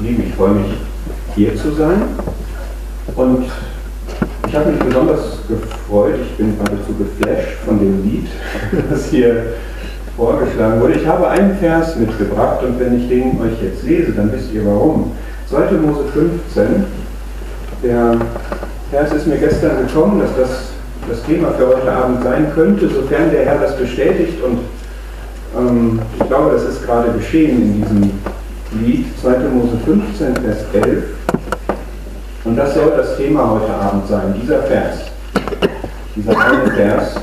Lieben, ich freue mich, hier zu sein. Und ich habe mich besonders gefreut, ich bin geradezu geflasht von dem Lied, das hier vorgeschlagen wurde. Ich habe einen Vers mitgebracht und wenn ich den euch jetzt lese, dann wisst ihr warum. 2. Mose 15, der Vers ist mir gestern gekommen, dass das Thema für heute Abend sein könnte, sofern der Herr das bestätigt, und ich glaube, das ist gerade geschehen in diesem Lied, 2. Mose 15, Vers 11. Und das soll das Thema heute Abend sein, dieser Vers, dieser eine Vers.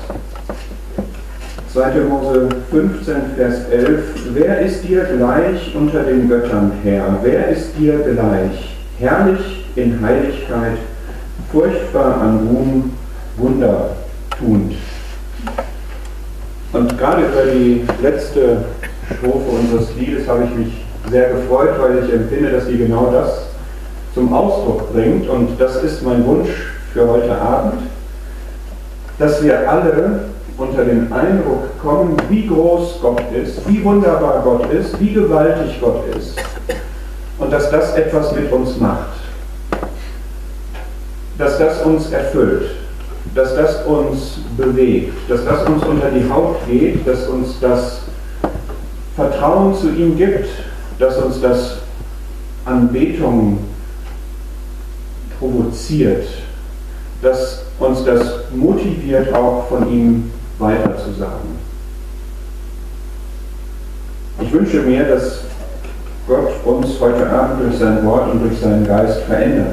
2. Mose 15, Vers 11. Wer ist dir gleich unter den Göttern, Herr? Wer ist dir gleich? Herrlich in Heiligkeit, furchtbar an Ruhm, Wunder tuend. Und gerade über die letzte Strophe unseres Liedes habe ich mich sehr gefreut, weil ich empfinde, dass sie genau das zum Ausdruck bringt. Und das ist mein Wunsch für heute Abend, dass wir alle unter den Eindruck kommen, wie groß Gott ist, wie wunderbar Gott ist, wie gewaltig Gott ist. Und dass das etwas mit uns macht. Dass das uns erfüllt. Dass das uns bewegt. Dass das uns unter die Haut geht. Dass uns das Vertrauen zu ihm gibt. Dass uns das Anbetung provoziert. Dass uns das motiviert, auch von ihm weiter zu sagen. Ich wünsche mir, dass Gott uns heute Abend durch sein Wort und durch seinen Geist verändert.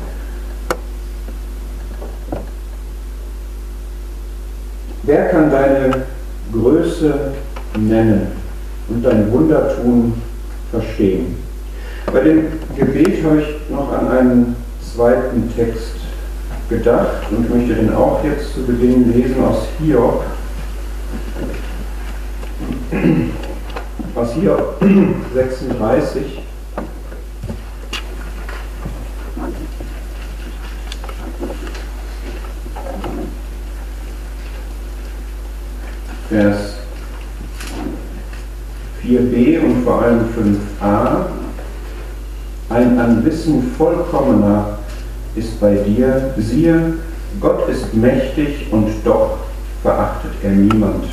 Wer kann deine Größe nennen und dein Wundertun verstehen? Bei dem Gebet habe ich noch an einen zweiten Text gedacht und möchte den auch jetzt zu Beginn lesen aus Hiob. Aus Hiob 36. Vers 4b und vor allem 5a. Ein an Wissen vollkommener ist bei dir, siehe, Gott ist mächtig und doch verachtet er niemand.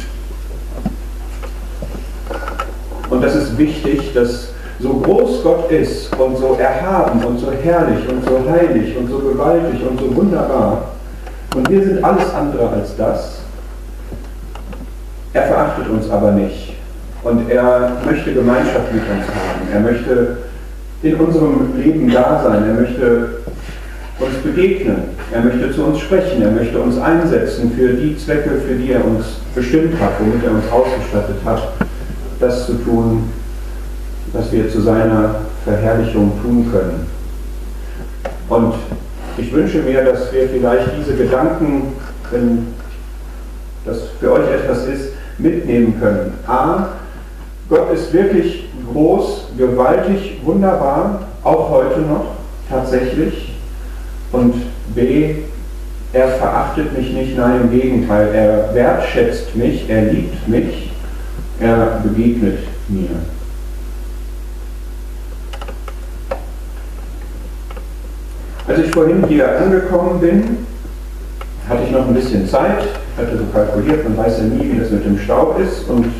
Und das ist wichtig, dass so groß Gott ist und so erhaben und so herrlich und so heilig und so gewaltig und so wunderbar, und wir sind alles andere als das, er verachtet uns aber nicht. Und er möchte Gemeinschaft mit uns haben. Er möchte in unserem Leben da sein. Er möchte uns begegnen. Er möchte zu uns sprechen. Er möchte uns einsetzen für die Zwecke, für die er uns bestimmt hat, womit er uns ausgestattet hat, das zu tun, was wir zu seiner Verherrlichung tun können. Und ich wünsche mir, dass wir vielleicht diese Gedanken, wenn das für euch etwas ist, mitnehmen können. A, Gott ist wirklich groß, gewaltig, wunderbar, auch heute noch, tatsächlich. Und B, er verachtet mich nicht, nein, im Gegenteil, er wertschätzt mich, er liebt mich, er begegnet mir. Als ich vorhin hier angekommen bin, hatte ich noch ein bisschen Zeit, hatte so kalkuliert, man weiß ja nie, wie das mit dem Staub ist, und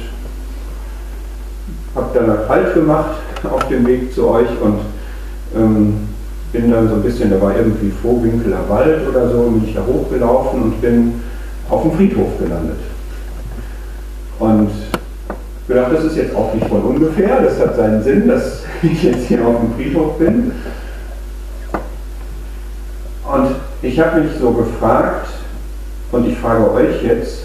habe dann Halt gemacht auf dem Weg zu euch und bin dann so ein bisschen, da war irgendwie Vohwinkeler Wald oder so, bin ich da hochgelaufen und bin auf dem Friedhof gelandet. Und gedacht, das ist jetzt auch nicht von ungefähr, das hat seinen Sinn, dass ich jetzt hier auf dem Friedhof bin. Und ich habe mich so gefragt, und ich frage euch jetzt,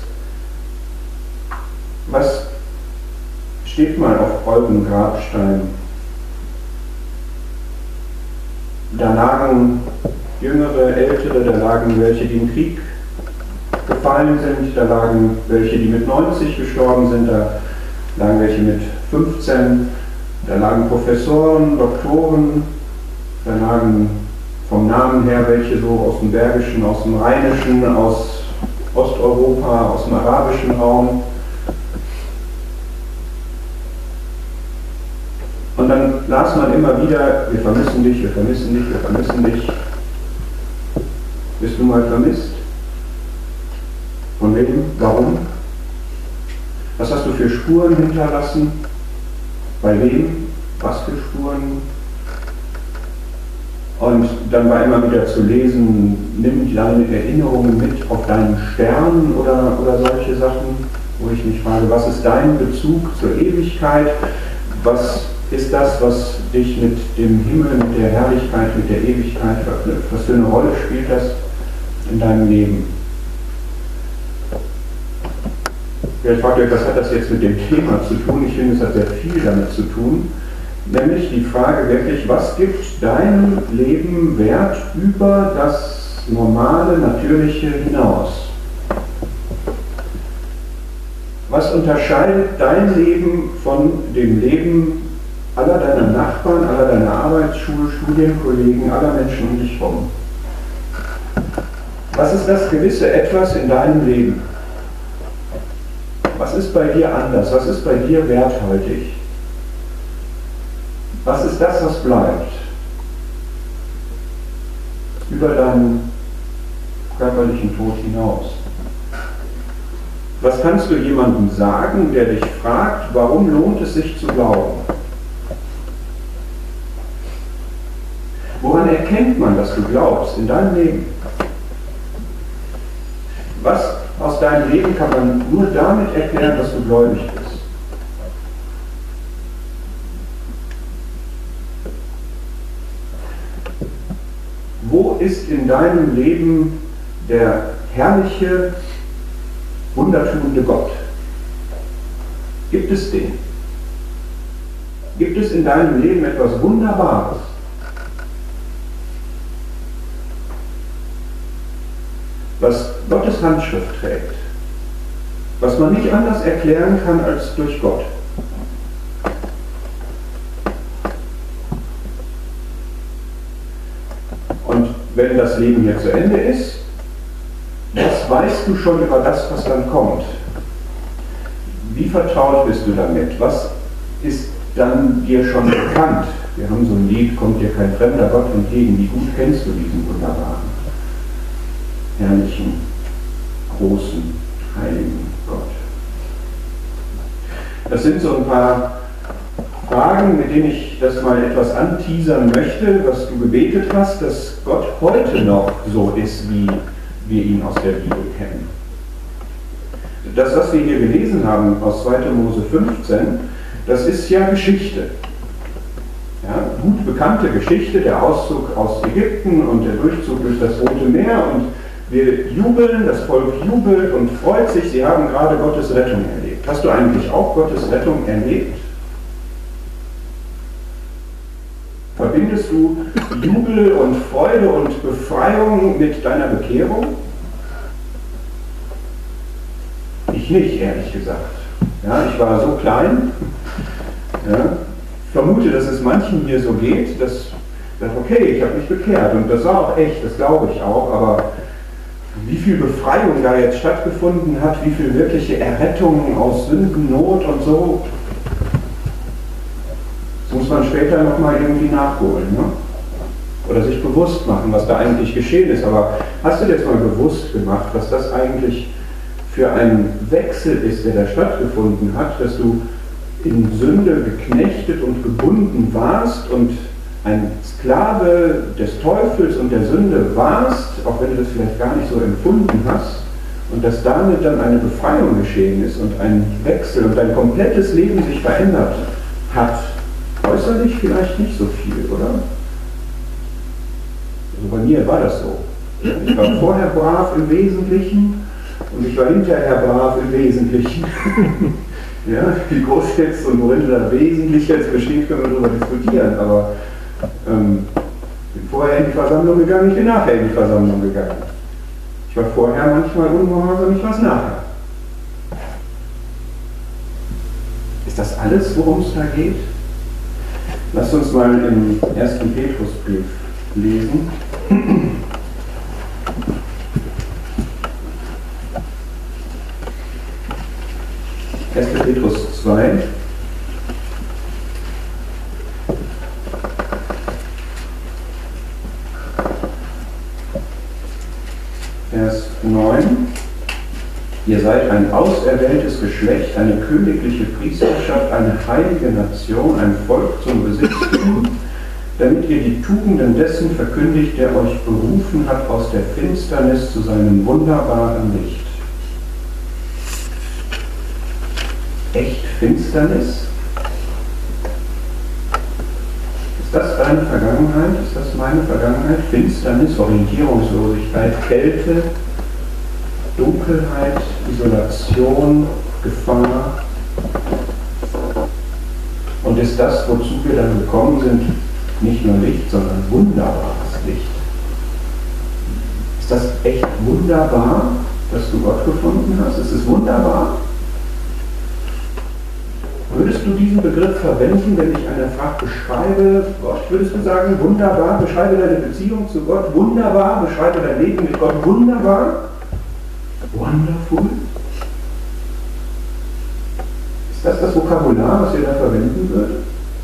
was steht mal auf eurem Grabstein? Da lagen Jüngere, Ältere, da lagen welche, die im Krieg gefallen sind, da lagen welche, die mit 90 gestorben sind, da lagen welche mit 15, da lagen Professoren, Doktoren, da lagen vom Namen her welche so aus dem Bergischen, aus dem Rheinischen, aus Osteuropa, aus dem arabischen Raum. Und dann las man immer wieder, wir vermissen dich, wir vermissen dich, wir vermissen dich. Bist du mal vermisst? Von wem? Warum? Was hast du für Spuren hinterlassen? Bei wem? Was für Spuren? Und dann war immer wieder zu lesen, nimm deine Erinnerungen mit auf deinen Stern oder solche Sachen, wo ich mich frage, was ist dein Bezug zur Ewigkeit? Was ist das, was dich mit dem Himmel, mit der Herrlichkeit, mit der Ewigkeit verknüpft? Was für eine Rolle spielt das in deinem Leben? Vielleicht fragt ihr euch, was hat das jetzt mit dem Thema zu tun? Ich finde, es hat sehr viel damit zu tun. Nämlich die Frage wirklich, was gibt deinem Leben Wert über das normale, natürliche hinaus? Was unterscheidet dein Leben von dem Leben aller deiner Nachbarn, aller deiner Arbeitsschule, Studienkollegen, aller Menschen um dich herum? Was ist das gewisse Etwas in deinem Leben? Was ist bei dir anders? Was ist bei dir werthaltig? Was ist das, was bleibt? Über deinen körperlichen Tod hinaus. Was kannst du jemandem sagen, der dich fragt, warum lohnt es sich zu glauben? Woran erkennt man, dass du glaubst in deinem Leben? Was aus deinem Leben kann man nur damit erklären, dass du gläubig bist? Wo ist in deinem Leben der herrliche, wundertuende Gott? Gibt es den? Gibt es in deinem Leben etwas Wunderbares? Was Gottes Handschrift trägt, was man nicht anders erklären kann als durch Gott. Und wenn das Leben hier zu Ende ist, was weißt du schon über das, was dann kommt? Wie vertraut bist du damit? Was ist dann dir schon bekannt? Wir haben so ein Lied, kommt dir kein fremder Gott entgegen. Wie gut kennst du diesen wunderbaren, herrlichen, großen, heiligen Gott? Das sind so ein paar Fragen, mit denen ich das mal etwas anteasern möchte, was du gebetet hast, dass Gott heute noch so ist, wie wir ihn aus der Bibel kennen. Das, was wir hier gelesen haben aus 2. Mose 15, das ist ja Geschichte. Ja, gut bekannte Geschichte, der Auszug aus Ägypten und der Durchzug durch das Rote Meer, und wir jubeln, das Volk jubelt und freut sich, sie haben gerade Gottes Rettung erlebt. Hast du eigentlich auch Gottes Rettung erlebt? Verbindest du Jubel und Freude und Befreiung mit deiner Bekehrung? Ich nicht, ehrlich gesagt. Ja, ich war so klein. Ja, ich vermute, dass es manchen hier so geht, dass okay, ich habe mich bekehrt und das war auch echt, das glaube ich auch, aber wie viel Befreiung da jetzt stattgefunden hat, wie viel wirkliche Errettung aus Sündennot und so, das muss man später nochmal irgendwie nachholen, ne? Oder sich bewusst machen, was da eigentlich geschehen ist. Aber hast du dir jetzt mal bewusst gemacht, was das eigentlich für ein Wechsel ist, der da stattgefunden hat, dass du in Sünde geknechtet und gebunden warst und ein Sklave des Teufels und der Sünde warst, auch wenn du das vielleicht gar nicht so empfunden hast, und dass damit dann eine Befreiung geschehen ist und ein Wechsel und dein komplettes Leben sich verändert hat? Äußerlich vielleicht nicht so viel, oder? Also bei mir war das so. Ich war vorher brav im Wesentlichen und ich war hinterher brav im Wesentlichen. Ja, wie groß jetzt und worin das wesentlich jetzt besteht, können wir darüber diskutieren, aber ich bin vorher in die Versammlung gegangen, ich bin nachher in die Versammlung gegangen. Ich war vorher manchmal ungehorsam, ich war es nachher. Ist das alles, worum es da geht? Lasst uns mal im 1. Petrusbrief lesen. 1. Petrus 2. Ihr seid ein auserwähltes Geschlecht, eine königliche Priesterschaft, eine heilige Nation, ein Volk zum Besitztum, damit ihr die Tugenden dessen verkündigt, der euch berufen hat aus der Finsternis zu seinem wunderbaren Licht. Echt Finsternis? Ist das deine Vergangenheit? Ist das meine Vergangenheit? Finsternis, Orientierungslosigkeit, Kälte, Dunkelheit, Isolation, Gefahr. Und ist das, wozu wir dann gekommen sind, nicht nur Licht, sondern wunderbares Licht? Ist das echt wunderbar, dass du Gott gefunden hast? Ist es wunderbar? Würdest du diesen Begriff verwenden, wenn dich einer fragt, beschreibe Gott? Würdest du sagen, wunderbar, beschreibe deine Beziehung zu Gott? Wunderbar, beschreibe dein Leben mit Gott? Wunderbar? Wonderful? Ist das Vokabular, was ihr da verwenden würdet?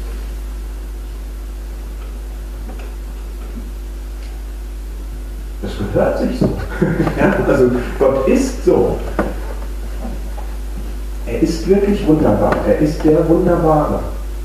Das gehört sich so. Ja, also Gott ist so. Er ist wirklich wunderbar. Er ist der Wunderbare.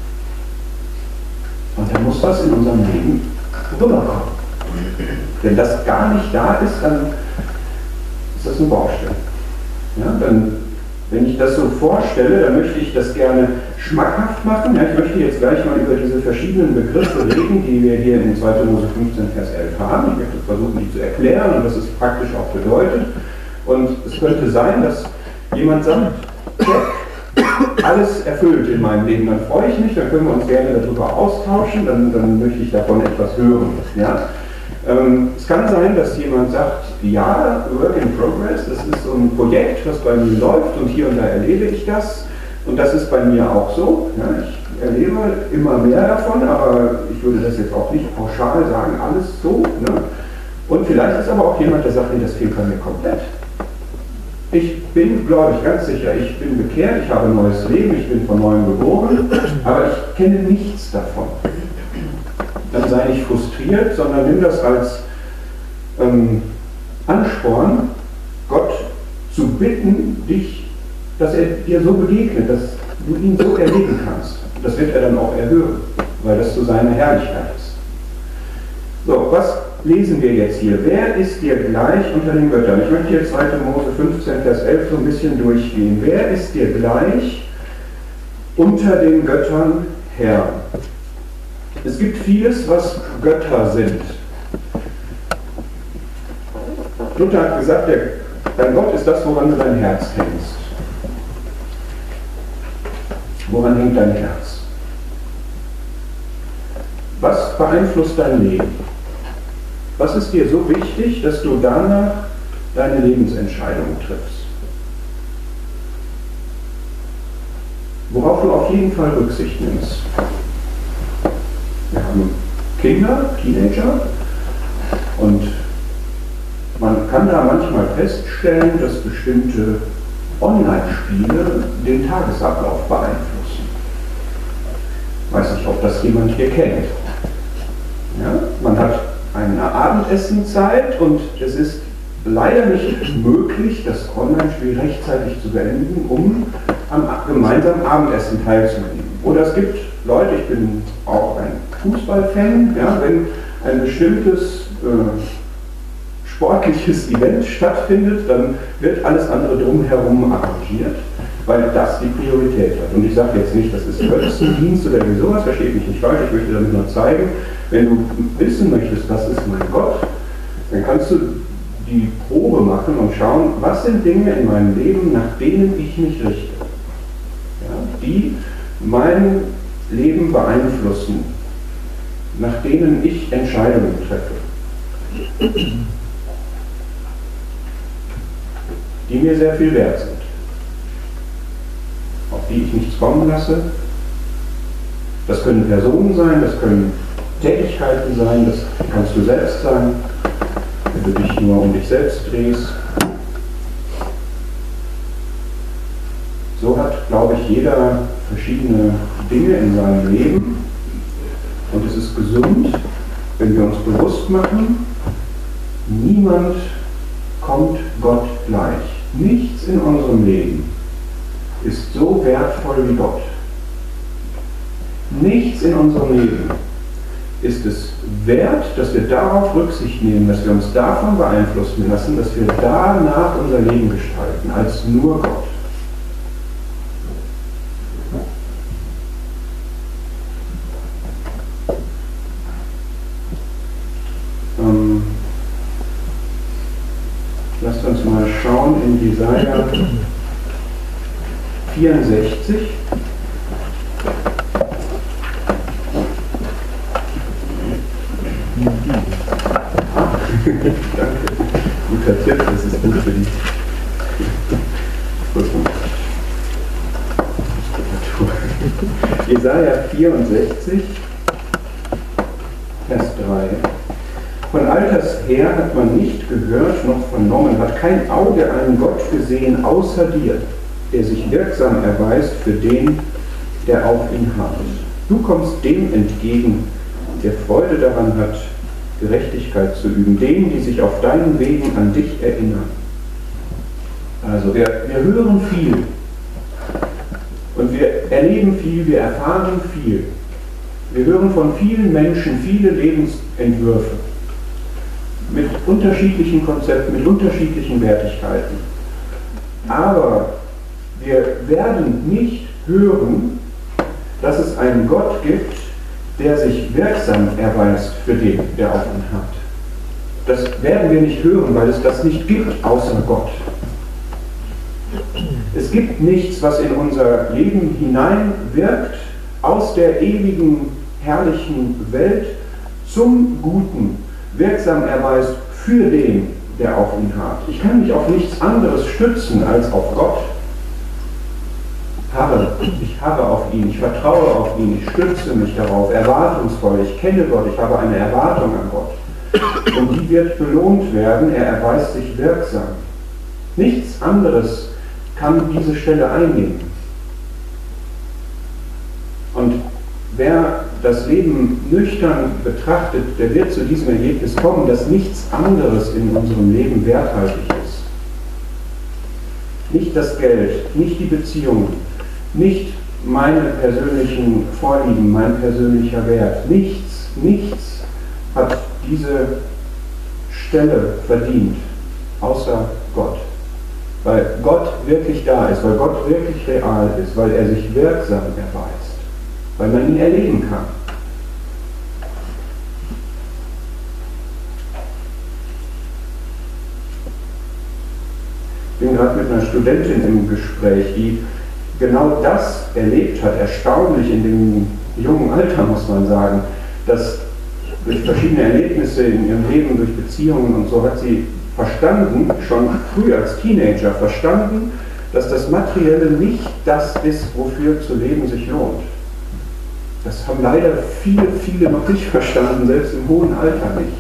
Und da muss was in unserem Leben rüberkommen. Wenn das gar nicht da ist, dann ist das eine Baustelle. Ja, dann, wenn ich das so vorstelle, dann möchte ich das gerne schmackhaft machen. Ja, ich möchte jetzt gleich mal über diese verschiedenen Begriffe reden, die wir hier in 2. Mose 15, Vers 11 haben. Ich möchte versuchen, die zu erklären und was es praktisch auch bedeutet. Und es könnte sein, dass jemand sagt, alles erfüllt in meinem Leben, dann freue ich mich, dann können wir uns gerne darüber austauschen, dann möchte ich davon etwas hören. Ja? Es kann sein, dass jemand sagt, ja, Work in Progress, das ist so ein Projekt, was bei mir läuft und hier und da erlebe ich das und das ist bei mir auch so. Ja? Ich erlebe immer mehr davon, aber ich würde das jetzt auch nicht pauschal sagen, alles so. Ne? Und vielleicht ist aber auch jemand, der sagt, nee, das fehlt bei mir komplett. Ich bin, glaube ich, ganz sicher, ich bin bekehrt, ich habe ein neues Leben, ich bin von neuem geboren, aber ich kenne nichts davon. Dann sei nicht frustriert, sondern nimm das als Ansporn, Gott zu bitten, dass er dir so begegnet, dass du ihn so erleben kannst. Das wird er dann auch erhöhen, weil das zu seiner Herrlichkeit ist. So, was lesen wir jetzt hier? Wer ist dir gleich unter den Göttern? Ich möchte jetzt 2. Mose 15, Vers 11 so ein bisschen durchgehen. Wer ist dir gleich unter den Göttern Herr? Es gibt vieles, was Götter sind. Luther hat gesagt, dein Gott ist das, woran du dein Herz hängst. Woran hängt dein Herz? Was beeinflusst dein Leben? Was ist dir so wichtig, dass du danach deine Lebensentscheidungen triffst? Worauf du auf jeden Fall Rücksicht nimmst. Wir haben Kinder, Teenager und man kann da manchmal feststellen, dass bestimmte Online-Spiele den Tagesablauf beeinflussen. Ich weiß nicht, ob das jemand hier kennt. Ja? Man hat eine Abendessenzeit und es ist leider nicht möglich, das Online-Spiel rechtzeitig zu beenden, um am gemeinsamen Abendessen teilzunehmen. Oder es gibt Leute, ich bin auch ein Fußballfan, ja, wenn ein bestimmtes sportliches Event stattfindet, dann wird alles andere drumherum arrangiert, weil das die Priorität hat. Und ich sage jetzt nicht, das ist Götzendienst oder irgendwie sowas, versteht mich nicht falsch, ich möchte damit nur zeigen, wenn du wissen möchtest, was ist mein Gott, dann kannst du die Probe machen und schauen, was sind Dinge in meinem Leben, nach denen ich mich richte, ja, die mein Leben beeinflussen, nach denen ich Entscheidungen treffe, die mir sehr viel wert sind, auf die ich nichts kommen lasse. Das können Personen sein, das können Tätigkeiten sein, das kannst du selbst sein, wenn du dich nur um dich selbst drehst. So hat, glaube ich, jeder verschiedene Dinge in seinem Leben und es ist gesund, wenn wir uns bewusst machen, niemand kommt Gott gleich. Nichts in unserem Leben ist so wertvoll wie Gott. Nichts in unserem Leben ist es wert, dass wir darauf Rücksicht nehmen, dass wir uns davon beeinflussen lassen, dass wir danach unser Leben gestalten, als nur Gott. Lasst uns mal schauen in Jesaja 64. Danke. Guter Tipp, das ist gut für die Jesaja 64, Vers 3. Von alters her hat man nicht gehört noch vernommen, hat kein Auge einen Gott gesehen außer dir, der sich wirksam erweist für den, der auf ihn harrt. Du kommst dem entgegen, der Freude daran hat, Gerechtigkeit zu üben, denen, die sich auf deinen Wegen an dich erinnern. Also wir hören viel und wir erleben viel, wir erfahren viel. Wir hören von vielen Menschen viele Lebensentwürfe mit unterschiedlichen Konzepten, mit unterschiedlichen Wertigkeiten. Aber wir werden nicht hören, dass es einen Gott gibt, der sich wirksam erweist für den, der auf ihn hat. Das werden wir nicht hören, weil es das nicht gibt, außer Gott. Es gibt nichts, was in unser Leben hineinwirkt, aus der ewigen, herrlichen Welt zum Guten, wirksam erweist für den, der auf ihn hat. Ich kann mich auf nichts anderes stützen als auf Gott. Ich harre auf ihn, ich vertraue auf ihn, ich stütze mich darauf, erwartungsvoll, ich kenne Gott, ich habe eine Erwartung an Gott. Und die wird belohnt werden, er erweist sich wirksam. Nichts anderes kann diese Stelle einnehmen. Und wer das Leben nüchtern betrachtet, der wird zu diesem Ergebnis kommen, dass nichts anderes in unserem Leben werthaltig ist. Nicht das Geld, nicht die Beziehungen, nicht meine persönlichen Vorlieben, mein persönlicher Wert. Nichts hat diese Stelle verdient, außer Gott. Weil Gott wirklich da ist, weil Gott wirklich real ist, weil er sich wirksam erweist, weil man ihn erleben kann. Ich bin gerade mit einer Studentin im Gespräch, die genau das erlebt hat, erstaunlich in dem jungen Alter, muss man sagen, dass durch verschiedene Erlebnisse in ihrem Leben, durch Beziehungen und so hat sie verstanden, schon früh als Teenager verstanden, dass das Materielle nicht das ist, wofür zu leben sich lohnt. Das haben leider viele noch nicht verstanden, selbst im hohen Alter nicht.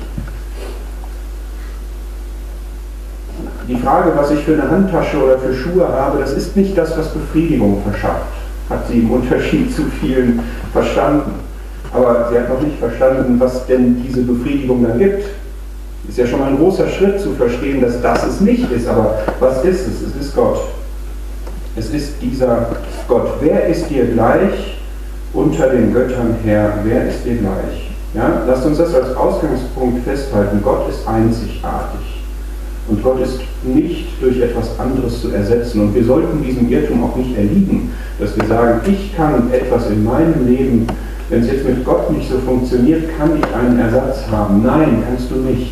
Die Frage, was ich für eine Handtasche oder für Schuhe habe, das ist nicht das, was Befriedigung verschafft, hat sie im Unterschied zu vielen verstanden. Aber sie hat noch nicht verstanden, was denn diese Befriedigung dann gibt. Ist ja schon mal ein großer Schritt zu verstehen, dass das es nicht ist. Aber was ist es? Es ist Gott. Es ist dieser Gott. Wer ist dir gleich unter den Göttern, Herr? Wer ist dir gleich? Ja, lasst uns das als Ausgangspunkt festhalten. Gott ist einzigartig. Und Gott ist nicht durch etwas anderes zu ersetzen. Und wir sollten diesem Irrtum auch nicht erliegen, dass wir sagen, ich kann etwas in meinem Leben, wenn es jetzt mit Gott nicht so funktioniert, kann ich einen Ersatz haben. Nein, kannst du nicht.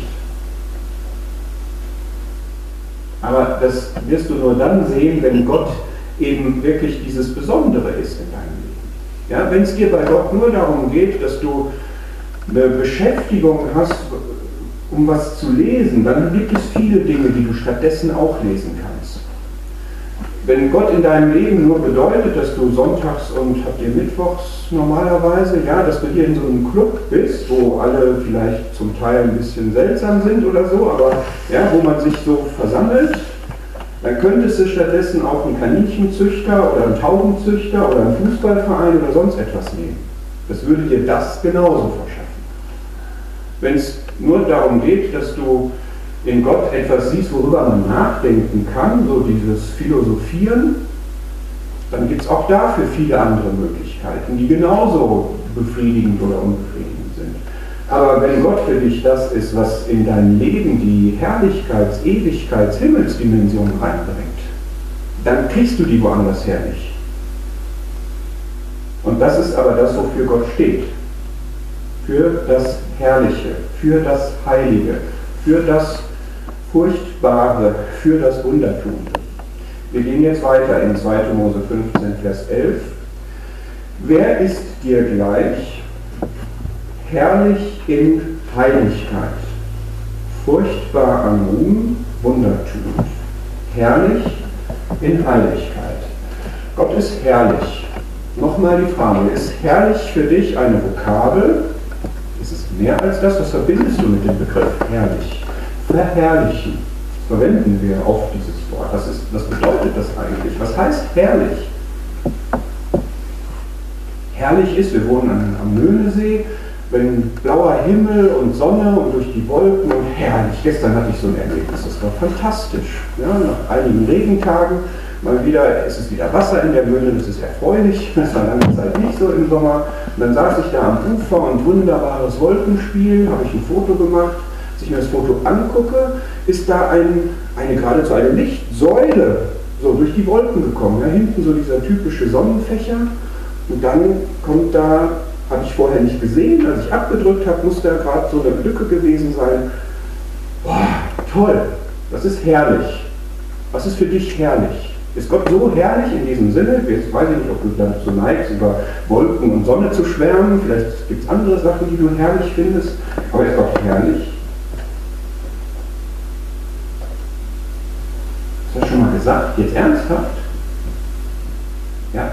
Aber das wirst du nur dann sehen, wenn Gott eben wirklich dieses Besondere ist in deinem Leben. Ja, wenn es dir bei Gott nur darum geht, dass du eine Beschäftigung hast, um was zu lesen, dann gibt es viele Dinge, die du stattdessen auch lesen kannst. Wenn Gott in deinem Leben nur bedeutet, dass du sonntags und habt ihr mittwochs normalerweise, ja, dass du hier in so einem Club bist, wo alle vielleicht zum Teil ein bisschen seltsam sind oder so, aber ja, wo man sich so versammelt, dann könntest du stattdessen auch einen Kaninchenzüchter oder einen Taubenzüchter oder einen Fußballverein oder sonst etwas nehmen. Das würde dir das genauso verschaffen. Wenn es nur darum geht, dass du in Gott etwas siehst, worüber man nachdenken kann, so dieses Philosophieren, dann gibt es auch dafür viele andere Möglichkeiten, die genauso befriedigend oder unbefriedigend sind. Aber wenn Gott für dich das ist, was in dein Leben die Herrlichkeits-, Ewigkeits-, Himmelsdimension reinbringt, dann kriegst du die woanders her nicht. Und das ist aber das, wofür Gott steht. Für das Herrliche, für das Heilige, für das Furchtbare, für das Wundertuende. Wir gehen jetzt weiter in 2. Mose 15, Vers 11. Wer ist dir gleich, herrlich in Heiligkeit, furchtbar an Ruhm, Wundertuend, herrlich in Heiligkeit. Gott ist herrlich. Nochmal die Frage, ist herrlich für dich eine Vokabel? Ist es mehr als das? Was verbindest du mit dem Begriff herrlich? Verherrlichen. Das verwenden wir oft dieses Wort. Was bedeutet das eigentlich? Was heißt herrlich? Herrlich ist, wir wohnen am Möhnesee, wenn blauer Himmel und Sonne und durch die Wolken und herrlich. Gestern hatte ich so ein Erlebnis, das war fantastisch. Ja, nach einigen Regentagen es ist wieder Wasser in der Möhne, das ist erfreulich, das war lange Zeit nicht so im Sommer. Und dann saß ich da am Ufer und wunderbares Wolkenspiel, habe ich ein Foto gemacht. Als ich mir das Foto angucke, ist da geradezu eine Lichtsäule so durch die Wolken gekommen. Ja, hinten so dieser typische Sonnenfächer und dann kommt da, habe ich vorher nicht gesehen, als ich abgedrückt habe, muss da gerade so eine Lücke gewesen sein. Boah, toll, das ist herrlich. Was ist für dich herrlich? Ist Gott so herrlich in diesem Sinne? Jetzt weiß ich nicht, ob du dazu neigst, über Wolken und Sonne zu schwärmen. Vielleicht gibt es andere Sachen, die du herrlich findest. Aber ist Gott herrlich? Hast du das schon mal gesagt? Jetzt ernsthaft? Ja?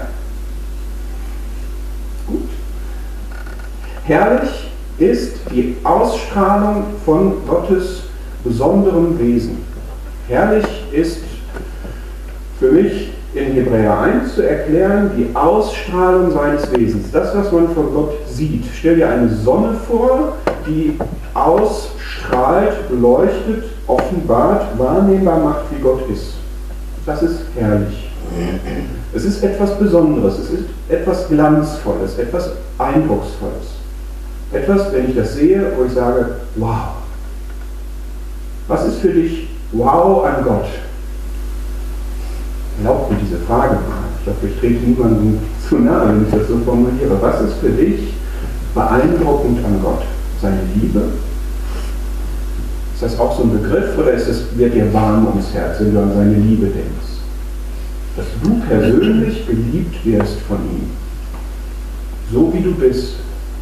Gut. Herrlich ist die Ausstrahlung von Gottes besonderem Wesen. Herrlich ist für mich in Hebräer 1 zu erklären, die Ausstrahlung seines Wesens. Das, was man von Gott sieht. Stell dir eine Sonne vor, die ausstrahlt, beleuchtet, offenbart, wahrnehmbar macht, wie Gott ist. Das ist herrlich. Es ist etwas Besonderes, es ist etwas Glanzvolles, etwas Eindrucksvolles. Etwas, wenn ich das sehe, wo ich sage, wow. Was ist für dich wow an Gott? Erlaubt mir diese Frage mal. Ich hoffe, ich trete niemandem zu nahe, wenn ich das so formuliere. Was ist für dich beeindruckend an Gott? Seine Liebe? Ist das auch so ein Begriff oder wird dir warm ums Herz, wenn du an seine Liebe denkst? Dass du persönlich geliebt wirst von ihm. So wie du bist.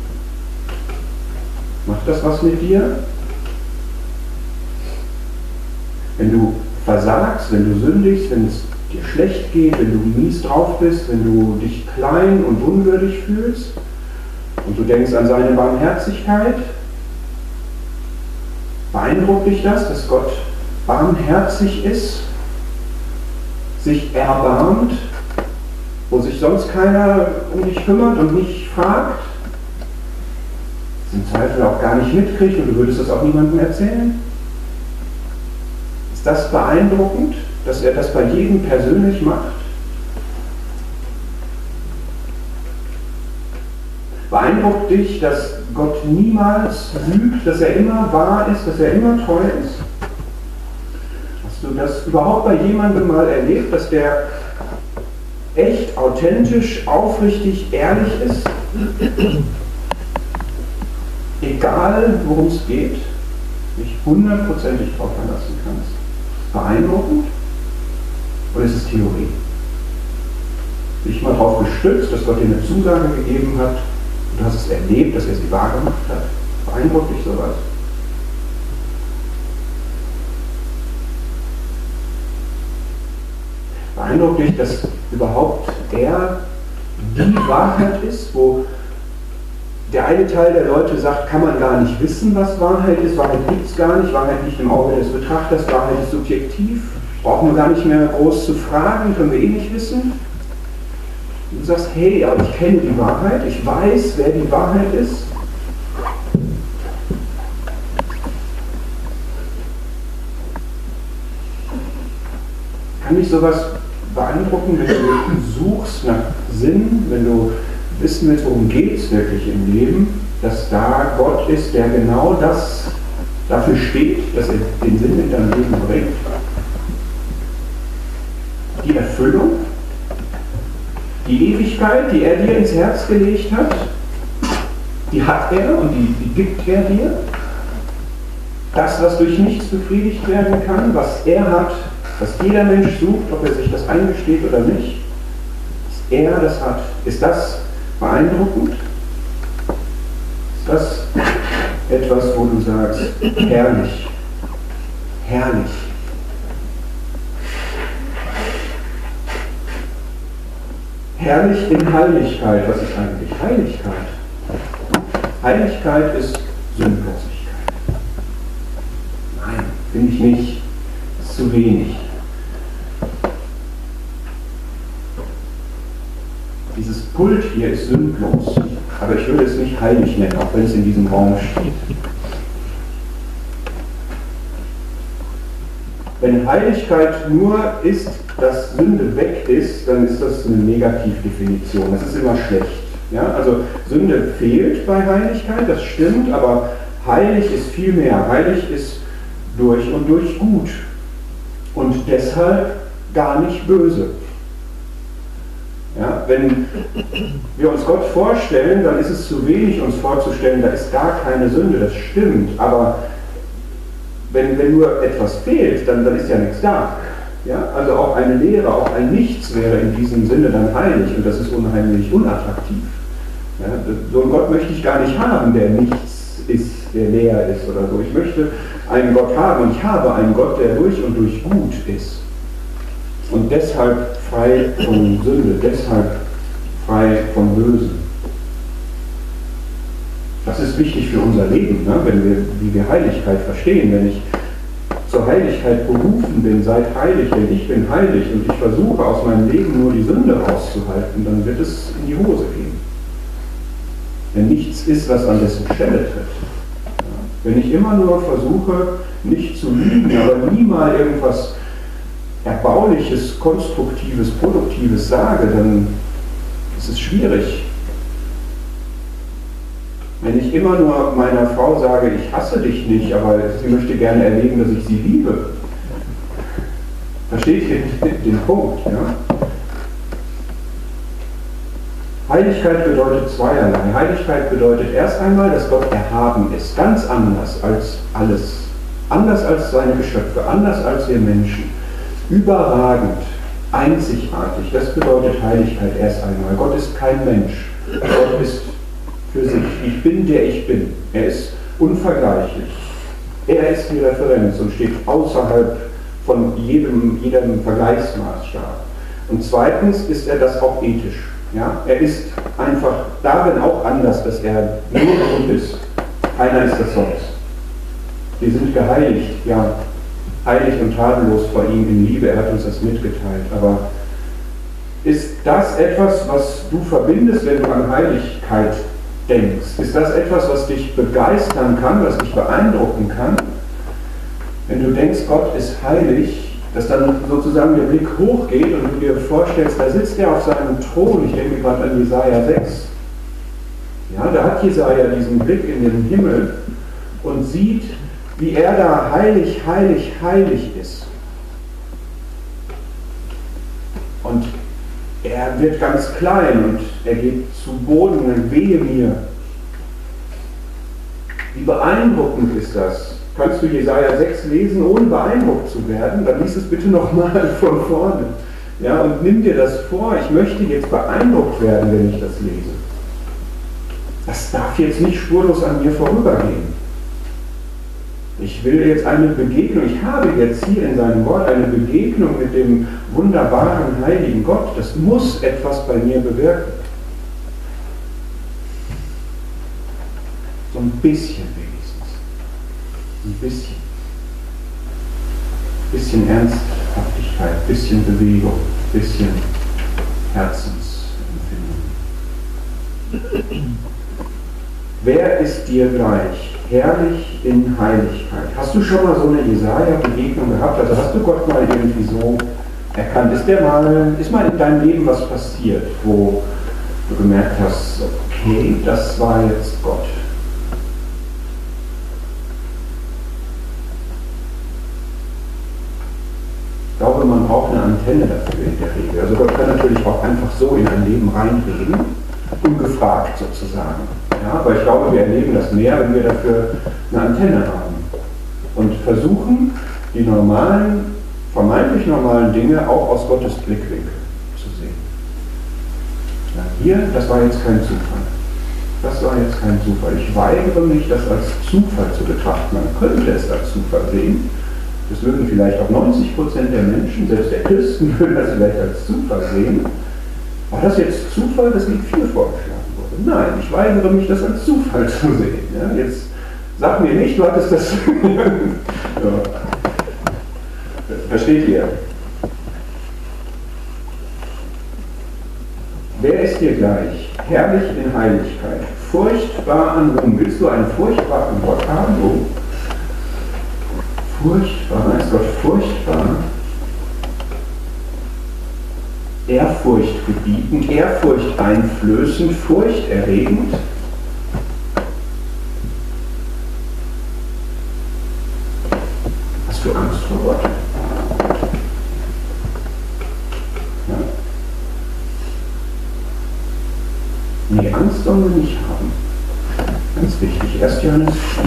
Macht das was mit dir? Wenn du versagst, wenn du sündigst, wenn es dir schlecht geht, wenn du mies drauf bist, wenn du dich klein und unwürdig fühlst und du denkst an seine Barmherzigkeit, beeindruckt dich das, dass Gott barmherzig ist, sich erbarmt, wo sich sonst keiner um dich kümmert und nicht fragt, im Zweifel auch gar nicht mitkriegt und du würdest das auch niemandem erzählen? Ist das beeindruckend, dass er das bei jedem persönlich macht? Beeindruckt dich, dass Gott niemals lügt, dass er immer wahr ist, dass er immer treu ist? Hast du das überhaupt bei jemandem mal erlebt, dass der echt, authentisch, aufrichtig, ehrlich ist? Egal, worum es geht, dich hundertprozentig drauf verlassen kannst. Beeindruckend? Oder ist es Theorie? Dich mal darauf gestützt, dass Gott dir eine Zusage gegeben hat und du hast es erlebt, dass er sie wahr gemacht hat. Beeindruckt dich sowas? Beeindruckt dich, dass überhaupt er die Wahrheit ist, wo der eine Teil der Leute sagt, kann man gar nicht wissen, was Wahrheit ist. Wahrheit gibt es gar nicht. Wahrheit liegt im Auge des Betrachters. Wahrheit ist subjektiv. Brauchen wir gar nicht mehr groß zu fragen. Können wir eh nicht wissen. Du sagst, hey, aber ich kenne die Wahrheit. Ich weiß, wer die Wahrheit ist. Kann dich sowas beeindrucken, wenn du suchst nach Sinn, wenn du wissen willst, worum geht es wirklich im Leben, dass da Gott ist, der genau das dafür steht, dass er den Sinn in dein Leben bringt? Die Erfüllung, die Ewigkeit, die er dir ins Herz gelegt hat, die hat er und die gibt er dir. Das, was durch nichts befriedigt werden kann, was er hat, was jeder Mensch sucht, ob er sich das eingesteht oder nicht, dass er das hat. Ist das beeindruckend? Ist das etwas, wo du sagst, herrlich, herrlich? Herrlich in Heiligkeit. Was ist eigentlich Heiligkeit? Heiligkeit ist Sündlosigkeit. Nein, finde ich nicht. Ist zu wenig. Dieses Pult hier ist sündlos, aber ich würde es nicht heilig nennen, auch wenn es in diesem Raum steht. Wenn Heiligkeit nur ist, dass Sünde weg ist, dann ist das eine Negativdefinition. Das ist immer schlecht. Ja? Also Sünde fehlt bei Heiligkeit, das stimmt, aber heilig ist viel mehr. Heilig ist durch und durch gut und deshalb gar nicht böse. Ja? Wenn wir uns Gott vorstellen, dann ist es zu wenig, uns vorzustellen, da ist gar keine Sünde, das stimmt, aber wenn nur etwas fehlt, dann ist ja nichts da. Ja? Also auch eine Leere, auch ein Nichts wäre in diesem Sinne dann heilig und das ist unheimlich unattraktiv. Ja? So einen Gott möchte ich gar nicht haben, der nichts ist, der leer ist oder so. Ich möchte einen Gott haben und ich habe einen Gott, der durch und durch gut ist. Und deshalb frei von Sünde, deshalb frei von Bösen. Das ist wichtig für unser Leben, ne? Wie wir Heiligkeit verstehen. Wenn ich zur Heiligkeit berufen bin, seid heilig, denn ich bin heilig und ich versuche aus meinem Leben nur die Sünde rauszuhalten, dann wird es in die Hose gehen. Wenn nichts ist, was an dessen Stelle tritt. Ja? Wenn ich immer nur versuche, nicht zu lügen, aber nie mal irgendwas Erbauliches, Konstruktives, Produktives sage, dann ist es schwierig. Wenn ich immer nur meiner Frau sage, ich hasse dich nicht, aber sie möchte gerne erleben, dass ich sie liebe. Versteht ihr den Punkt? Ja? Heiligkeit bedeutet zweierlei. Heiligkeit bedeutet erst einmal, dass Gott erhaben ist, ganz anders als alles. Anders als seine Geschöpfe, anders als wir Menschen. Überragend, einzigartig. Das bedeutet Heiligkeit erst einmal. Gott ist kein Mensch. Gott ist für sich. Ich bin, der ich bin. Er ist unvergleichlich. Er ist die Referenz und steht außerhalb von jedem Vergleichsmaßstab. Und zweitens ist er das auch ethisch. Ja? Er ist einfach darin auch anders, dass er nur gut ist. Keiner ist das sonst. Wir sind geheiligt, ja, heilig und tadellos vor ihm in Liebe. Er hat uns das mitgeteilt. Aber ist das etwas, was du verbindest, wenn du an Heiligkeit denkst? Ist das etwas, was dich begeistern kann, was dich beeindrucken kann? Wenn du denkst, Gott ist heilig, dass dann sozusagen der Blick hochgeht und du dir vorstellst, da sitzt er auf seinem Thron. Ich denke gerade an Jesaja 6. Ja, da hat Jesaja diesen Blick in den Himmel und sieht, wie er da heilig, heilig, heilig ist. Und er wird ganz klein und er geht zu Boden und wehe mir. Wie beeindruckend ist das? Kannst du Jesaja 6 lesen, ohne beeindruckt zu werden? Dann lies es bitte nochmal von vorne. Ja, und nimm dir das vor, ich möchte jetzt beeindruckt werden, wenn ich das lese. Das darf jetzt nicht spurlos an mir vorübergehen. Ich will jetzt eine Begegnung, ich habe jetzt hier in seinem Wort eine Begegnung mit dem wunderbaren, heiligen Gott. Das muss etwas bei mir bewirken. So ein bisschen wenigstens. Ein bisschen. Bisschen Ernsthaftigkeit, bisschen Bewegung, bisschen Herzensempfindung. Wer ist dir gleich? Herrlich in Heiligkeit. Hast du schon mal so eine Jesaja-Begegnung gehabt? Also hast du Gott mal irgendwie so erkannt? Ist mal in deinem Leben was passiert, wo du gemerkt hast, okay, das war jetzt Gott? Ich glaube, man braucht eine Antenne dafür in der Regel. Also Gott kann natürlich auch einfach so in ein Leben reinreden, ungefragt sozusagen. Ja, aber ich glaube, wir erleben das mehr, wenn wir dafür eine Antenne haben und versuchen, die normalen, vermeintlich normalen Dinge auch aus Gottes Blickwinkel zu sehen. Ja, hier, das war jetzt kein Zufall. Das war jetzt kein Zufall. Ich weigere mich, das als Zufall zu betrachten. Man könnte es als Zufall sehen. Das würden vielleicht auch 90% der Menschen, selbst der Christen, würden das vielleicht als Zufall sehen. War das jetzt Zufall, dass Lied 4 vorgeschlagen wurde? Nein, ich weigere mich, das als Zufall zu sehen. Ja, jetzt sag mir nicht, du hattest das... ja. Versteht ihr? Wer ist dir gleich? Herrlich in Heiligkeit, furchtbar an Ruhm. Willst du einen furchtbaren Gott haben? Oh. Furchtbar, ist Gott furchtbar? Ehrfurchtgebietend, Ehrfurcht einflößend, furchterregend? Hast du Angst vor Gott? Ja. Nee, Angst sollen wir nicht haben. Ganz wichtig. 1. Johannes 4.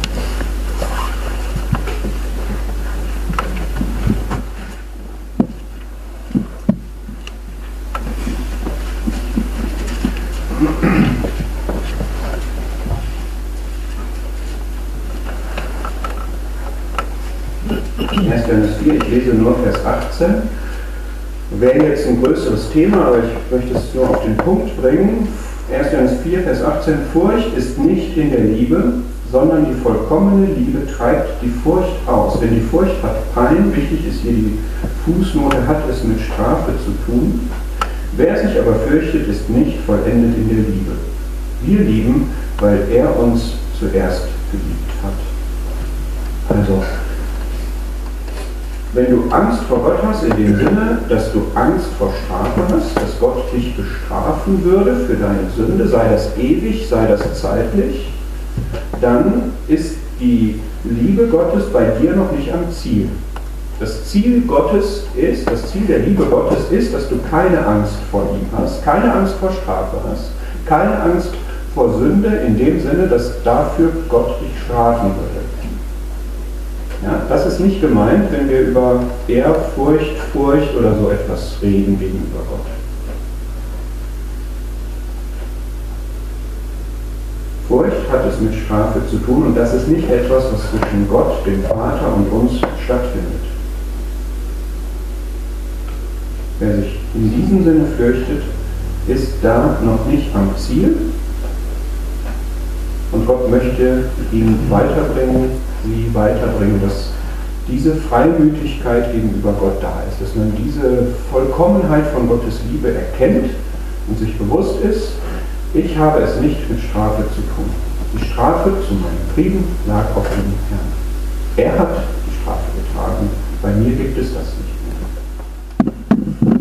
Ich lese nur Vers 18. Wäre jetzt ein größeres Thema, aber ich möchte es nur auf den Punkt bringen. 1. Johannes 4, Vers 18. Furcht ist nicht in der Liebe, sondern die vollkommene Liebe treibt die Furcht aus. Denn die Furcht hat Pein, wichtig ist hier die Fußnote, hat es mit Strafe zu tun. Wer sich aber fürchtet, ist nicht vollendet in der Liebe. Wir lieben, weil er uns zuerst geliebt hat. Also, wenn du Angst vor Gott hast, in dem Sinne, dass du Angst vor Strafe hast, dass Gott dich bestrafen würde für deine Sünde, sei das ewig, sei das zeitlich, dann ist die Liebe Gottes bei dir noch nicht am Ziel. Das Ziel der Liebe Gottes ist, dass du keine Angst vor ihm hast, keine Angst vor Strafe hast, keine Angst vor Sünde in dem Sinne, dass dafür Gott dich strafen würde. Ja, das ist nicht gemeint, wenn wir über Ehrfurcht, Furcht oder so etwas reden gegenüber Gott. Furcht hat es mit Strafe zu tun und das ist nicht etwas, was zwischen Gott, dem Vater und uns stattfindet. Wer sich in diesem Sinne fürchtet, ist da noch nicht am Ziel und Gott möchte ihn weiterbringen, sie weiterbringen, dass diese Freimütigkeit gegenüber Gott da ist, dass man diese Vollkommenheit von Gottes Liebe erkennt und sich bewusst ist, ich habe es nicht mit Strafe zu tun. Die Strafe zu meinem Frieden lag auf dem Herrn. Er hat die Strafe getragen, bei mir gibt es das nicht mehr.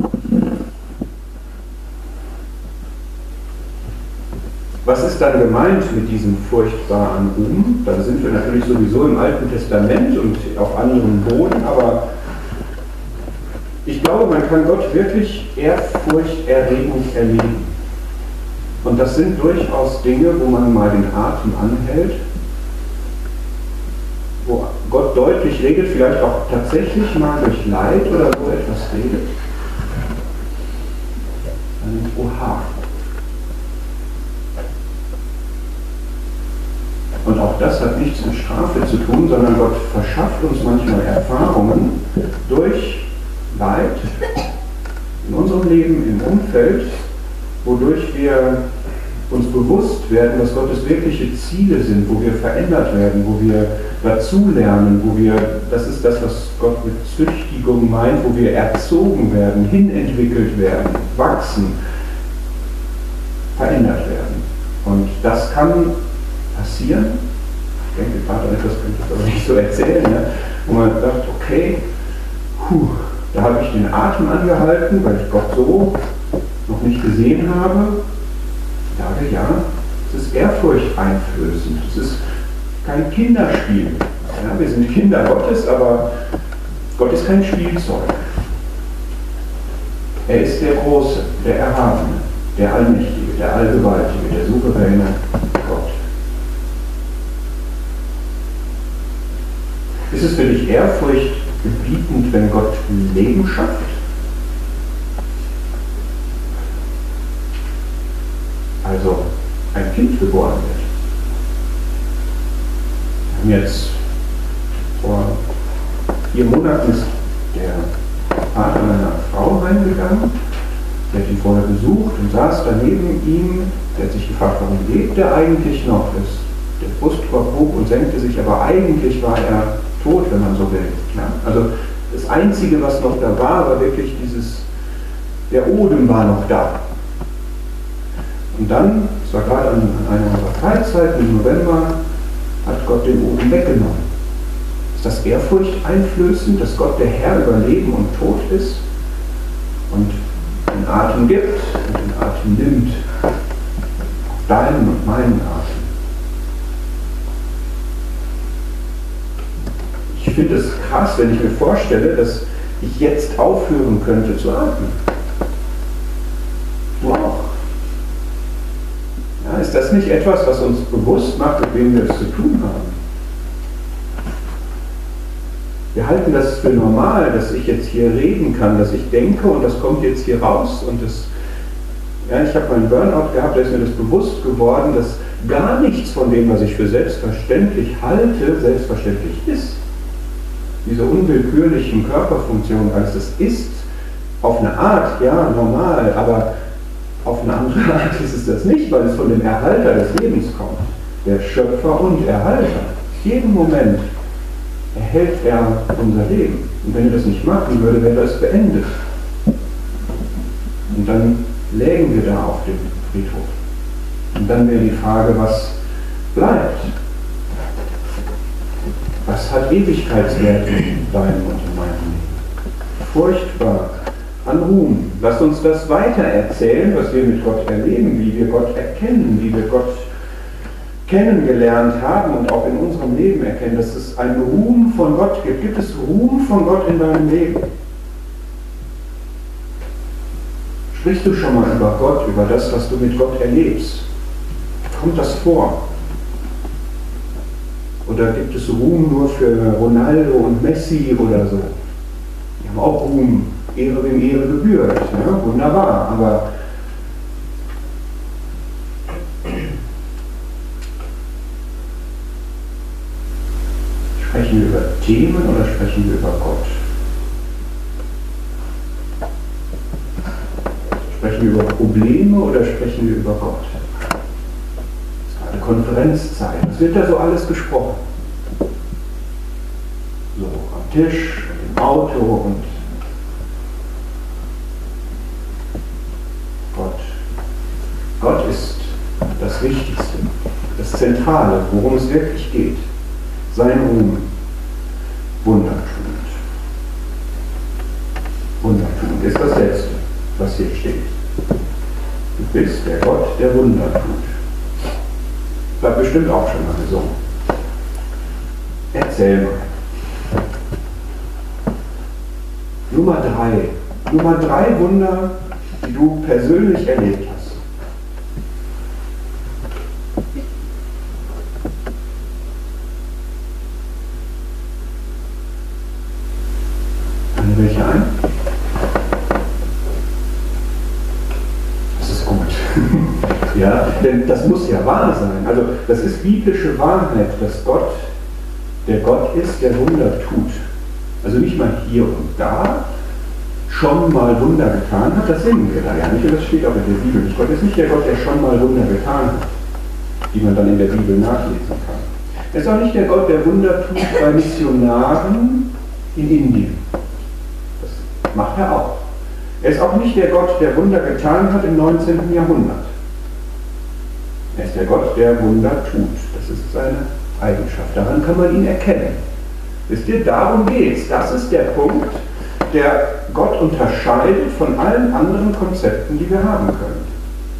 Was ist dann gemeint mit diesem furchtbaren Ruhm? Da sind wir natürlich sowieso im Alten Testament und auf anderem Boden, aber ich glaube, man kann Gott wirklich ehrfurchterregend erleben. Und das sind durchaus Dinge, wo man mal den Atem anhält, wo Gott deutlich redet, vielleicht auch tatsächlich mal durch Leid oder so etwas redet. Dann, oha. Und auch das hat nichts mit Strafe zu tun, sondern Gott verschafft uns manchmal Erfahrungen durch Leid in unserem Leben, im Umfeld, wodurch wir uns bewusst werden, was Gottes wirkliche Ziele sind, wo wir verändert werden, wo wir dazulernen, das ist das, was Gott mit Züchtigung meint, wo wir erzogen werden, hinentwickelt werden, wachsen, verändert werden. Und das kann passieren, ich denke, Vater, das könnte ich aber nicht so erzählen, ja, wo man sagt, okay, Da habe ich den Atem angehalten, weil ich Gott so noch nicht gesehen habe. Ich sage, ja, es ist ehrfurchteinflößend. Es ist kein Kinderspiel. Ja, wir sind Kinder Gottes, aber Gott ist kein Spielzeug. Er ist der Große, der Erhabene, der Allmächtige, der Allgewaltige, der souveräne Gott. Ist es für dich ehrfurchtgebietend, wenn Gott Leben schafft? Also ein Kind geboren wird. Wir haben jetzt vor 4 Monaten ist der Vater meiner Frau reingegangen. Der hat ihn vorher besucht und saß daneben ihm. Der hat sich gefragt, warum lebt er eigentlich noch? Der Brustkorb hob und senkte sich, aber eigentlich war er tot, wenn man so will. Ja, also das Einzige, was noch da war wirklich der Odem war noch da. Und dann, es war gerade an einer unserer Freizeiten im November, hat Gott den Odem weggenommen. Ist das ehrfurchteinflößend, dass Gott der Herr über Leben und Tod ist und den Atem gibt und den Atem nimmt, auf deinen und meinen Atem? Ich finde es krass, wenn ich mir vorstelle, dass ich jetzt aufhören könnte zu atmen. Du auch. Ja, ist das nicht etwas, was uns bewusst macht, mit wem wir es zu tun haben? Wir halten das für normal, dass ich jetzt hier reden kann, dass ich denke und das kommt jetzt hier raus. Und ich habe meinen Burnout gehabt, da ist mir das bewusst geworden, dass gar nichts von dem, was ich für selbstverständlich halte, selbstverständlich ist. Diese unwillkürlichen Körperfunktionen, als das ist, auf eine Art, ja, normal, aber auf eine andere Art ist es das nicht, weil es von dem Erhalter des Lebens kommt. Der Schöpfer und Erhalter. Jeden Moment erhält er unser Leben. Und wenn er das nicht machen würde, wäre das beendet. Und dann lägen wir da auf dem Friedhof. Und dann wäre die Frage, was bleibt? Was hat Ewigkeitswert in deinem und in meinem Leben? Furchtbar an Ruhm. Lasst uns das weiter erzählen, was wir mit Gott erleben, wie wir Gott erkennen, wie wir Gott kennengelernt haben und auch in unserem Leben erkennen, dass es einen Ruhm von Gott gibt. Gibt es Ruhm von Gott in deinem Leben? Sprichst du schon mal über Gott, über das, was du mit Gott erlebst? Kommt das vor? Oder gibt es Ruhm nur für Ronaldo und Messi oder so? Die haben auch Ruhm, Ehre wem Ehre gebührt. Ja, wunderbar, aber sprechen wir über Themen oder sprechen wir über Gott? Sprechen wir über Probleme oder sprechen wir über Gott? Es ist gerade Konferenzzeit. Was wird da so alles gesprochen? So am Tisch, im Auto und Gott. Gott ist das Wichtigste, das Zentrale, worum es wirklich geht. Sein Ruhm, wundertun. Wundertun ist das Letzte, was hier steht. Du bist der Gott, der Wunder tut. Das hat bestimmt auch schon mal gesungen. Erzähl mal. Nummer 3 Wunder, die du persönlich erlebt hast. Fallen dir welche ein? Das ist gut. Ja, denn das muss ja wahr sein. Also das ist biblische Wahrheit, dass Gott der Gott ist, der Wunder tut. Also nicht mal hier und da schon mal Wunder getan hat, das sehen wir da ja nicht, und das steht auch in der Bibel nicht. Gott ist nicht der Gott, der schon mal Wunder getan hat, die man dann in der Bibel nachlesen kann. Er ist auch nicht der Gott, der Wunder tut bei Missionaren in Indien. Das macht er auch. Er ist auch nicht der Gott, der Wunder getan hat im 19. Jahrhundert. Er ist der Gott, der Wunder tut. Das ist seine Eigenschaft. Daran kann man ihn erkennen. Wisst ihr, darum geht es. Das ist der Punkt, der Gott unterscheidet von allen anderen Konzepten, die wir haben können.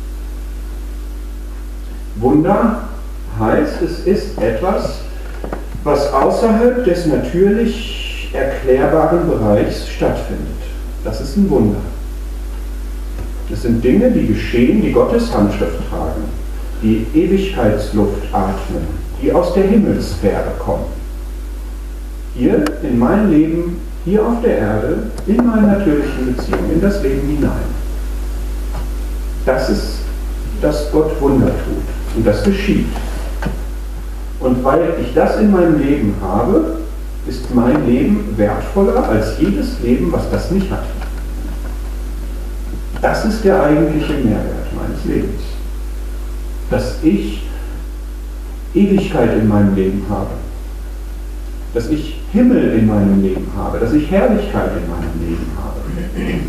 Wunder heißt, es ist etwas, was außerhalb des natürlich erklärbaren Bereichs stattfindet. Das ist ein Wunder. Das sind Dinge, die geschehen, die Gottes Handschrift tragen, die Ewigkeitsluft atmen, die aus der Himmelssphäre kommen. Hier in mein Leben, hier auf der Erde, in meine natürlichen Beziehungen, in das Leben hinein. Das ist, dass Gott Wunder tut. Und das geschieht. Und weil ich das in meinem Leben habe, ist mein Leben wertvoller als jedes Leben, was das nicht hat. Das ist der eigentliche Mehrwert meines Lebens. Dass ich Ewigkeit in meinem Leben habe. Dass ich Himmel in meinem Leben habe. Dass ich Herrlichkeit in meinem Leben habe.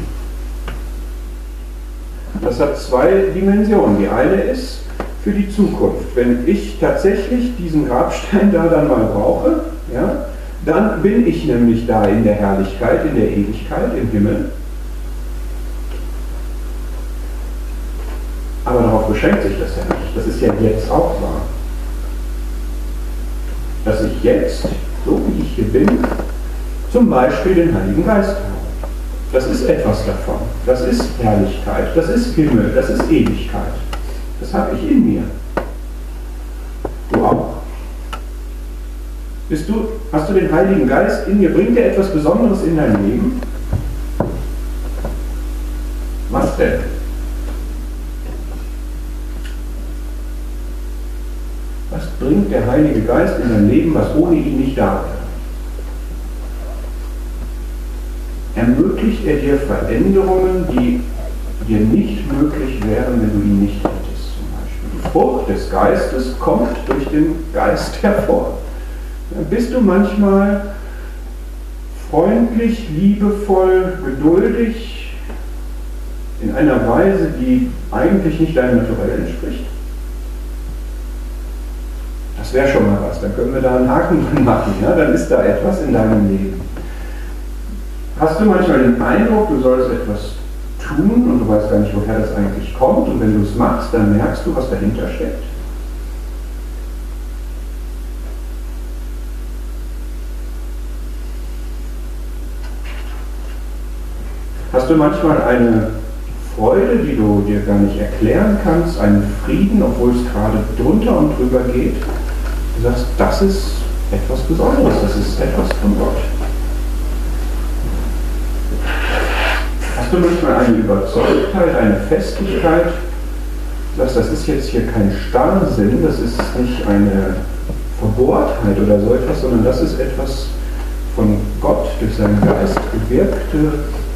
Das hat zwei Dimensionen. Die eine ist für die Zukunft. Wenn ich tatsächlich diesen Grabstein da dann mal brauche, ja, dann bin ich nämlich da in der Herrlichkeit, in der Ewigkeit, im Himmel. Aber darauf beschränkt sich das ja nicht. Das ist ja jetzt auch wahr. Dass ich jetzt, so wie ich hier bin, zum Beispiel den Heiligen Geist habe. Das ist etwas davon. Das ist Herrlichkeit, das ist Himmel, das ist Ewigkeit. Das habe ich in mir. Du auch. Hast du den Heiligen Geist in dir? Bringt er etwas Besonderes in dein Leben? Was denn? Was bringt der Heilige Geist in dein Leben, was ohne ihn nicht da wäre? Ermöglicht er dir Veränderungen, die dir nicht möglich wären, wenn du ihn nicht hättest, zum Beispiel. Die Frucht des Geistes kommt durch den Geist hervor. Dann bist du manchmal freundlich, liebevoll, geduldig, in einer Weise, die eigentlich nicht deinem Naturell entspricht. Das wäre schon mal was, dann können wir da einen Haken dran machen, ja? Dann ist da etwas in deinem Leben. Hast du manchmal den Eindruck, du sollst etwas tun und du weißt gar nicht, woher das eigentlich kommt, und wenn du es machst, dann merkst du, was dahinter steckt? Hast du manchmal eine Freude, die du dir gar nicht erklären kannst, einen Frieden, obwohl es gerade drunter und drüber geht? Du sagst, das ist etwas Besonderes, das ist etwas von Gott. Hast du manchmal eine Überzeugtheit, eine Festigkeit? Du sagst, das ist jetzt hier kein Starrsinn, das ist nicht eine Verbohrtheit oder so etwas, sondern das ist etwas von Gott durch seinen Geist gewirkte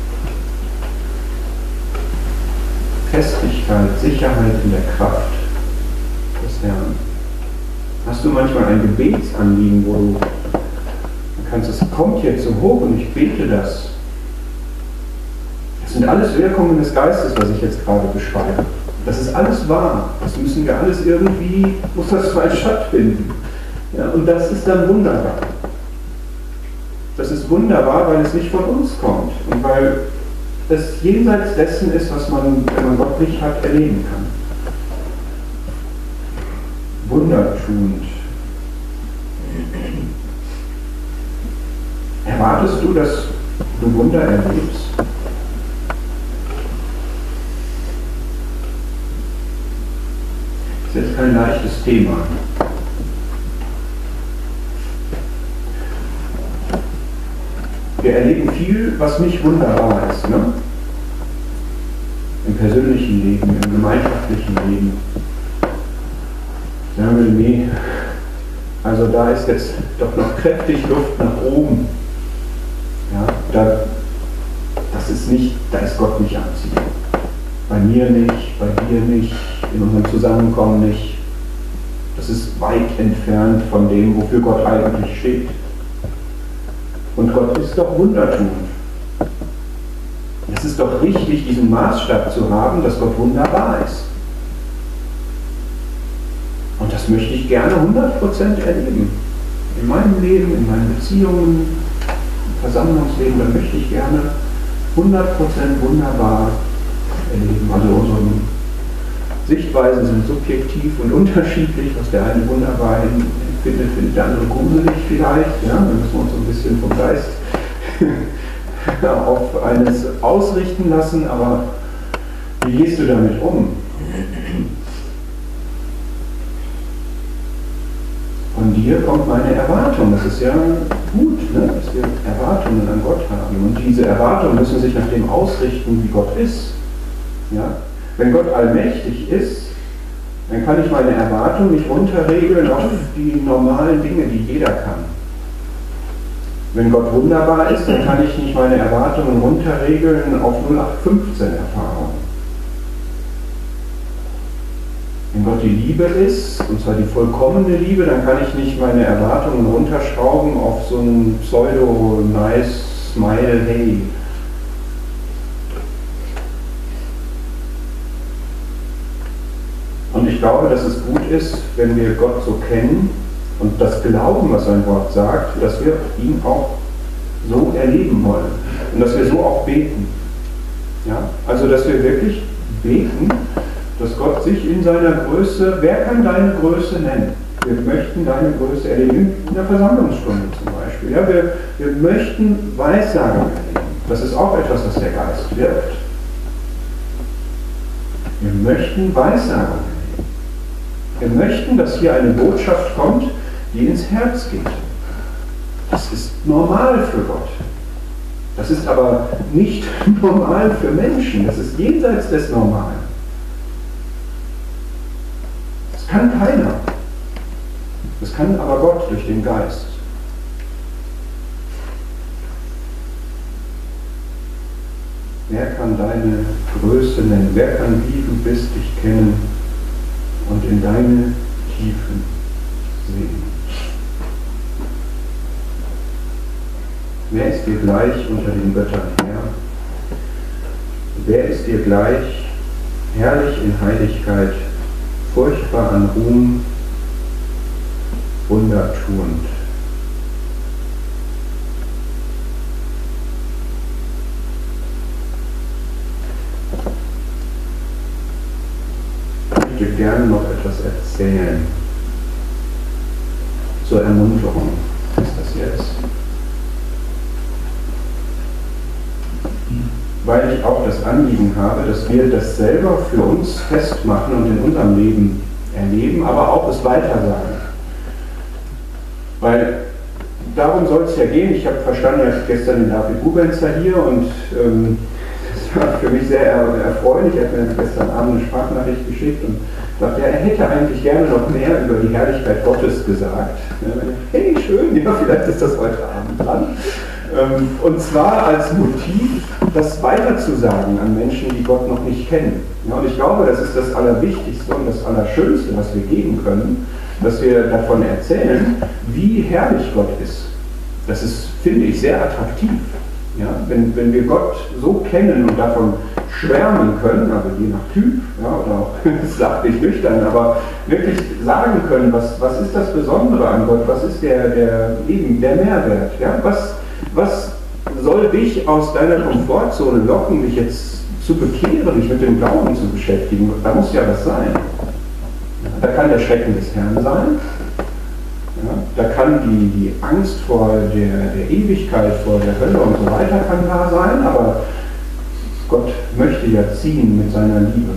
Festigkeit, Sicherheit in der Kraft des Herrn. Hast du manchmal ein Gebetsanliegen, wo du kannst, es kommt jetzt so hoch und ich bete das. Das sind alles Wirkungen des Geistes, was ich jetzt gerade beschreibe. Das ist alles wahr. Das müssen wir alles irgendwie, muss das mal stattfinden. Ja, und das ist dann wunderbar. Das ist wunderbar, weil es nicht von uns kommt und weil es jenseits dessen ist, was man, wenn man Gott nicht hat, erleben kann. Wundertuend. Erwartest du, dass du Wunder erlebst? Das ist jetzt kein leichtes Thema. Wir erleben viel, was nicht wunderbar ist, ne? Im persönlichen Leben, im gemeinschaftlichen Leben. Sagen wir, nee, also da ist jetzt doch noch kräftig Luft nach oben. Ja, das ist nicht, da ist Gott nicht anziehend. Bei mir nicht, bei dir nicht, in unserem Zusammenkommen nicht. Das ist weit entfernt von dem, wofür Gott eigentlich steht. Und Gott ist doch wundertuend. Es ist doch richtig, diesen Maßstab zu haben, dass Gott wunderbar ist. Und das möchte ich gerne 100% erleben. In meinem Leben, in meinen Beziehungen, im Versammlungsleben, da möchte ich gerne wunderbar erleben. Also unsere Sichtweisen sind subjektiv und unterschiedlich. Was der eine wunderbar findet, findet der andere gruselig vielleicht. Ja? Da müssen wir uns so ein bisschen vom Geist auf eines ausrichten lassen. Aber wie gehst du damit um? Von dir kommt meine Erwartung. Das ist ja gut, ne? Dass wir Erwartungen an Gott haben. Und diese Erwartungen müssen sich nach dem ausrichten, wie Gott ist. Ja? Wenn Gott allmächtig ist, dann kann ich meine Erwartungen nicht runterregeln auf die normalen Dinge, die jeder kann. Wenn Gott wunderbar ist, dann kann ich nicht meine Erwartungen runterregeln auf 0815 Erfahrungen. Wenn Gott die Liebe ist, und zwar die vollkommene Liebe, dann kann ich nicht meine Erwartungen runterschrauben auf so ein pseudo-nice Smile, hey. Und ich glaube, dass es gut ist, wenn wir Gott so kennen und das glauben, was sein Wort sagt, dass wir ihn auch so erleben wollen und dass wir so auch beten. Ja? Also, dass wir wirklich beten, dass Gott sich in seiner Größe, wer kann deine Größe nennen? Wir möchten deine Größe erleben, in der Versammlungsstunde zum Beispiel. Ja, wir möchten Weissagung erleben. Das ist auch etwas, was der Geist wirkt. Wir möchten Weissagung erleben. Wir möchten, dass hier eine Botschaft kommt, die ins Herz geht. Das ist normal für Gott. Das ist aber nicht normal für Menschen. Das ist jenseits des Normalen. Das kann keiner. Das kann aber Gott durch den Geist. Wer kann deine Größe nennen? Wer kann, wie du bist, dich kennen und in deine Tiefen sehen? Wer ist dir gleich unter den Göttern Herr? Wer ist dir gleich, herrlich in Heiligkeit, furchtbar an Ruhm, wundertuend? Ich möchte gerne noch etwas erzählen. Zur Ermunterung ist das jetzt. Weil ich auch das Anliegen habe, dass wir das selber für uns festmachen und in unserem Leben erleben, aber auch es weitersagen. Weil darum soll es ja gehen. Ich habe verstanden, ich hatte gestern den David Bubenzer hier und das war für mich sehr erfreulich. Er hat mir gestern Abend eine Sprachnachricht geschickt und sagte, er hätte eigentlich gerne noch mehr über die Herrlichkeit Gottes gesagt. Hey, schön, ja, vielleicht ist das heute Abend dran. Und zwar als Motiv, das weiterzusagen an Menschen, die Gott noch nicht kennen. Ja, und ich glaube, das ist das Allerwichtigste und das Allerschönste, was wir geben können, dass wir davon erzählen, wie herrlich Gott ist. Das ist, finde ich, sehr attraktiv. Ja, wenn wir Gott so kennen und davon schwärmen können, also je nach Typ, ja, oder auch, das sagt nicht nüchtern, aber wirklich sagen können, was ist das Besondere an Gott, was ist der Mehrwert, ja, was soll dich aus deiner Komfortzone locken, dich jetzt zu bekehren, dich mit dem Glauben zu beschäftigen? Da muss ja was sein. Ja, da kann der Schrecken des Herrn sein. Ja, da kann die Angst vor der Ewigkeit, vor der Hölle und so weiter kann da sein, aber Gott möchte ja ziehen mit seiner Liebe.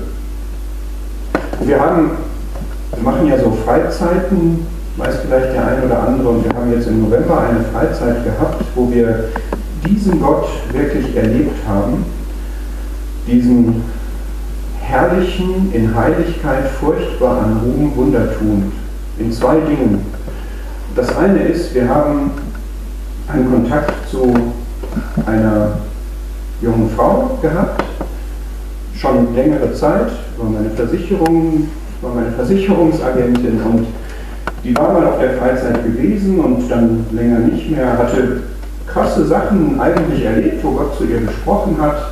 Wir machen ja so Freizeiten, weiß vielleicht der ein oder andere, und wir haben jetzt im November eine Freizeit gehabt, wo wir diesen Gott wirklich erlebt haben, diesen herrlichen, in Heiligkeit, furchtbar an Ruhm, wundertuend, in zwei Dingen. Das eine ist, wir haben einen Kontakt zu einer jungen Frau gehabt, schon längere Zeit, war meine Versicherungsagentin und die war mal auf der Freizeit gewesen und dann länger nicht mehr, hatte krasse Sachen eigentlich erlebt, wo Gott zu ihr gesprochen hat.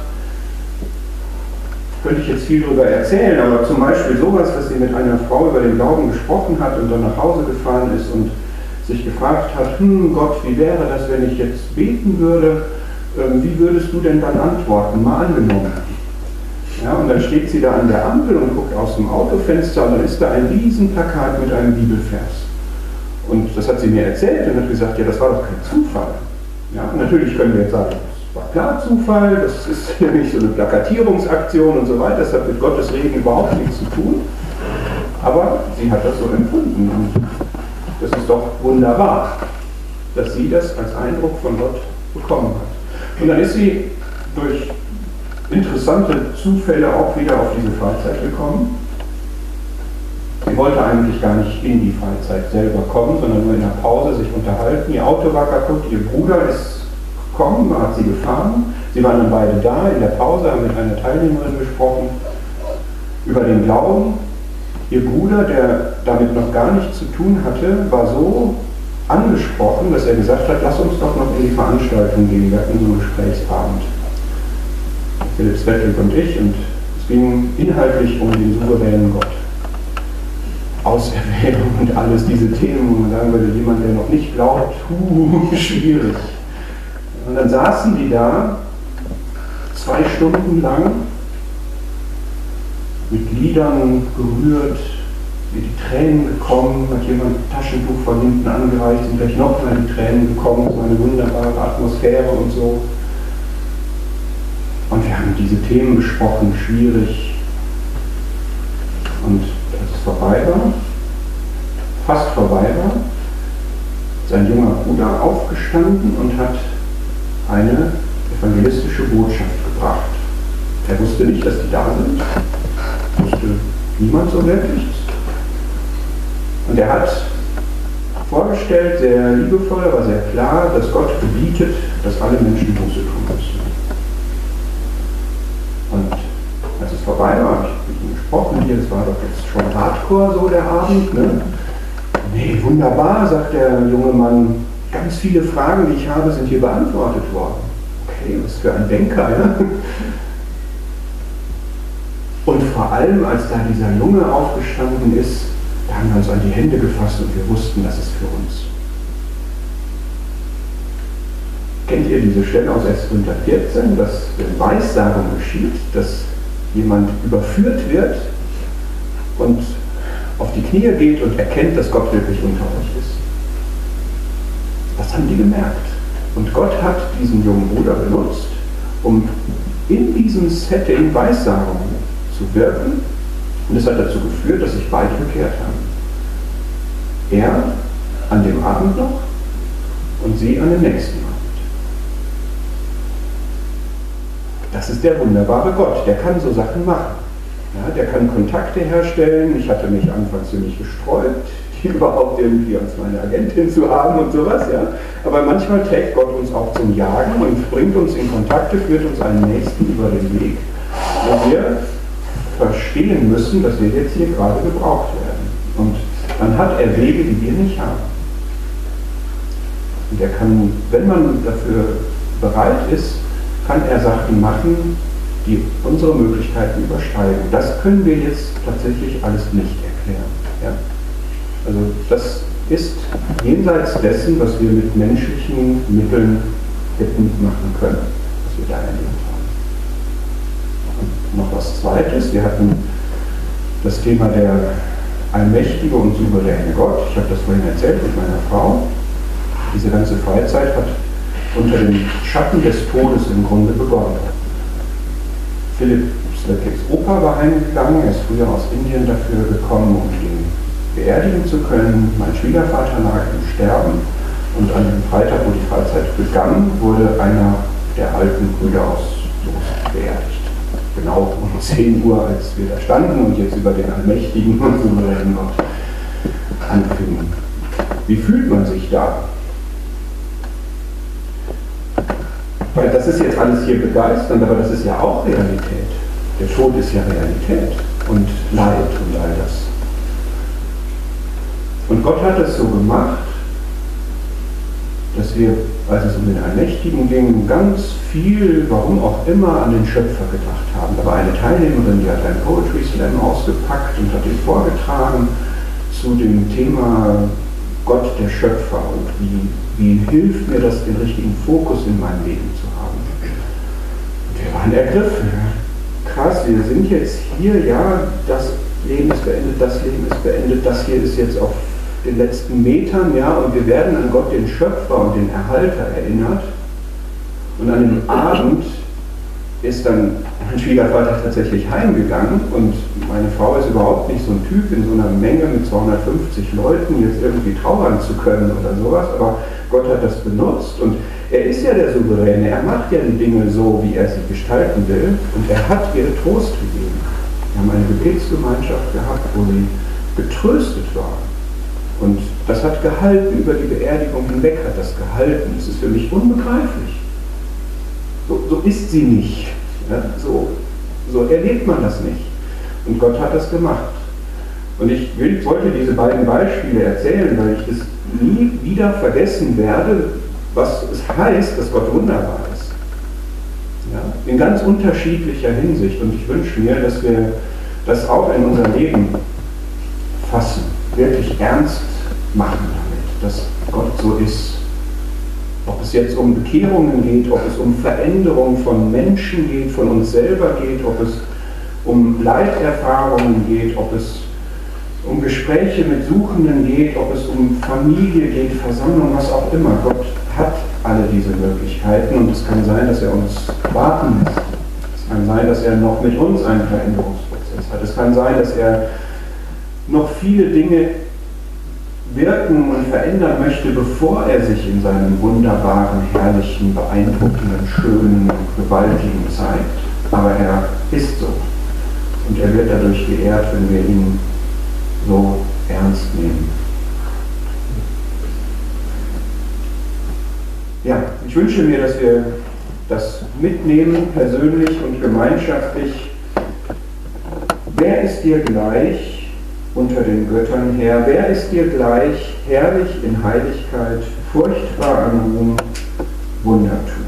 Könnte ich jetzt viel darüber erzählen, aber zum Beispiel sowas, dass sie mit einer Frau über den Glauben gesprochen hat und dann nach Hause gefahren ist und sich gefragt hat, Gott, wie wäre das, wenn ich jetzt beten würde wie würdest du denn dann antworten? Mal angenommen. Ja, und dann steht sie da an der Ampel und guckt aus dem Autofenster und dann ist da ein Riesenplakat mit einem Bibelvers. Und das hat sie mir erzählt und hat gesagt, ja, das war doch kein Zufall. Ja, und natürlich können wir jetzt sagen, das war klar Zufall, das ist nämlich so eine Plakatierungsaktion und so weiter, das hat mit Gottes Reden überhaupt nichts zu tun. Aber sie hat das so empfunden und das ist doch wunderbar, dass sie das als Eindruck von Gott bekommen hat. Und dann ist sie durch interessante Zufälle auch wieder auf diese Freizeit gekommen. Sie wollte eigentlich gar nicht in die Freizeit selber kommen, sondern nur in der Pause sich unterhalten. Ihr Auto war kaputt, ihr Bruder ist gekommen, hat sie gefahren. Sie waren dann beide da in der Pause, haben mit einer Teilnehmerin gesprochen über den Glauben. Ihr Bruder, der damit noch gar nichts zu tun hatte, war so angesprochen, dass er gesagt hat, lass uns doch noch in die Veranstaltung gehen, wir hatten so einen Gesprächsabend. Philipp Svetlik und ich, und es ging inhaltlich um den souveränen Gott. Auserwählung und alles diese Themen, wo man sagen würde, jemand, der noch nicht glaubt, schwierig. Und dann saßen die da 2 Stunden lang mit Liedern gerührt, mit die Tränen gekommen, hat jemand ein Taschentuch von hinten angereicht, sind gleich nochmal die Tränen gekommen, so eine wunderbare Atmosphäre und so. Und wir haben diese Themen besprochen, schwierig. Und als es vorbei war, fast vorbei war, ist ein junger Bruder aufgestanden und hat eine evangelistische Botschaft gebracht. Er wusste nicht, dass die da sind. Wusste niemand so wirklich. Und er hat vorgestellt, sehr liebevoll, aber sehr klar, dass Gott gebietet, dass alle Menschen Buße tun müssen. Und als es vorbei war, habe ich mit ihm gesprochen, hier, das war doch jetzt schon hardcore so der Abend, ne? Nee, wunderbar, sagt der junge Mann, ganz viele Fragen, die ich habe, sind hier beantwortet worden. Okay, was für ein Denker, ja? Und vor allem, als da dieser Junge aufgestanden ist, da haben wir uns an die Hände gefasst und wir wussten, das ist für uns. Kennt ihr diese Stelle aus 1. Korinther 14, dass wenn Weissagung geschieht, dass jemand überführt wird und auf die Knie geht und erkennt, dass Gott wirklich unter euch ist? Das haben die gemerkt. Und Gott hat diesen jungen Bruder benutzt, um in diesem Setting Weissagung zu wirken. Und es hat dazu geführt, dass sich beide bekehrt haben. Er an dem Abend noch und sie an dem nächsten Abend. Das ist der wunderbare Gott, der kann so Sachen machen. Ja, der kann Kontakte herstellen. Ich hatte mich anfangs ziemlich gesträubt, überhaupt irgendwie als meine Agentin zu haben und sowas. Ja. Aber manchmal trägt Gott uns auch zum Jagen und bringt uns in Kontakte, führt uns einen Nächsten über den Weg, wo wir verstehen müssen, dass wir jetzt hier gerade gebraucht werden. Und dann hat er Wege, die wir nicht haben. Und er kann, wenn man dafür bereit ist, kann er Sachen machen, die unsere Möglichkeiten übersteigen. Das können wir jetzt tatsächlich alles nicht erklären. Ja? Also das ist jenseits dessen, was wir mit menschlichen Mitteln hätten machen können, was wir da erlebt haben. Und noch was Zweites, wir hatten das Thema der allmächtige und souveräne Gott. Ich habe das vorhin erzählt mit meiner Frau. Diese ganze Freizeit hat unter dem Schatten des Todes im Grunde begonnen. Philipp Svetliks Opa war heimgegangen, er ist früher aus Indien dafür gekommen, um ihn beerdigen zu können. Mein Schwiegervater lag im Sterben und an dem Freitag, wo die Freizeit begann, wurde einer der alten Brüder aus Soest beerdigt. Genau um 10 Uhr, als wir da standen und jetzt über den allmächtigen und souveränen Gott anfingen. Wie fühlt man sich da? Weil das ist jetzt alles hier begeisternd, aber das ist ja auch Realität. Der Tod ist ja Realität und Leid und all das. Und Gott hat es so gemacht, dass wir, als es um den Allmächtigen ging, ganz viel, warum auch immer, an den Schöpfer gedacht haben. Da war eine Teilnehmerin, die hat einen Poetry Slam ausgepackt und hat ihn vorgetragen zu dem Thema Gott der Schöpfer und wie hilft mir das, den richtigen Fokus in meinem Leben zu haben. waren ergriffen. Krass, wir sind jetzt hier, ja, das Leben ist beendet, das Leben ist beendet, das hier ist jetzt auf den letzten Metern, ja, und wir werden an Gott, den Schöpfer und den Erhalter erinnert. Und an dem Abend ist dann mein Schwiegervater tatsächlich heimgegangen und meine Frau ist überhaupt nicht so ein Typ, in so einer Menge mit 250 Leuten jetzt irgendwie trauern zu können oder sowas, aber Gott hat das benutzt und er ist ja der Souveräne, er macht ja die Dinge so, wie er sie gestalten will und er hat ihr Trost gegeben. Wir haben eine Gebetsgemeinschaft gehabt, wo sie getröstet waren. Und das hat gehalten, über die Beerdigung hinweg hat das gehalten. Das ist für mich unbegreiflich. So ist sie nicht. Ja, so erlebt man das nicht. Und Gott hat das gemacht. Und ich wollte diese beiden Beispiele erzählen, weil ich es nie wieder vergessen werde, was es heißt, dass Gott wunderbar ist. Ja, in ganz unterschiedlicher Hinsicht. Und ich wünsche mir, dass wir das auch in unser Leben fassen, wirklich ernst machen damit, dass Gott so ist. Ob es jetzt um Bekehrungen geht, ob es um Veränderung von Menschen geht, von uns selber geht, ob es um Leiterfahrungen geht, ob es um Gespräche mit Suchenden geht, ob es um Familie geht, Versammlung, was auch immer. Gott hat alle diese Möglichkeiten und es kann sein, dass er uns warten lässt. Es kann sein, dass er noch mit uns einen Veränderungsprozess hat. Es kann sein, dass er noch viele Dinge wirken und verändern möchte, bevor er sich in seinem wunderbaren, herrlichen, beeindruckenden, schönen und gewaltigen zeigt. Aber er ist so. Und er wird dadurch geehrt, wenn wir ihn so ernst nehmen. Ja, ich wünsche mir, dass wir das mitnehmen, persönlich und gemeinschaftlich. Wer ist dir gleich unter den Göttern, Herr? Wer ist dir gleich, herrlich in Heiligkeit, furchtbar an Ruhm, Wundertun?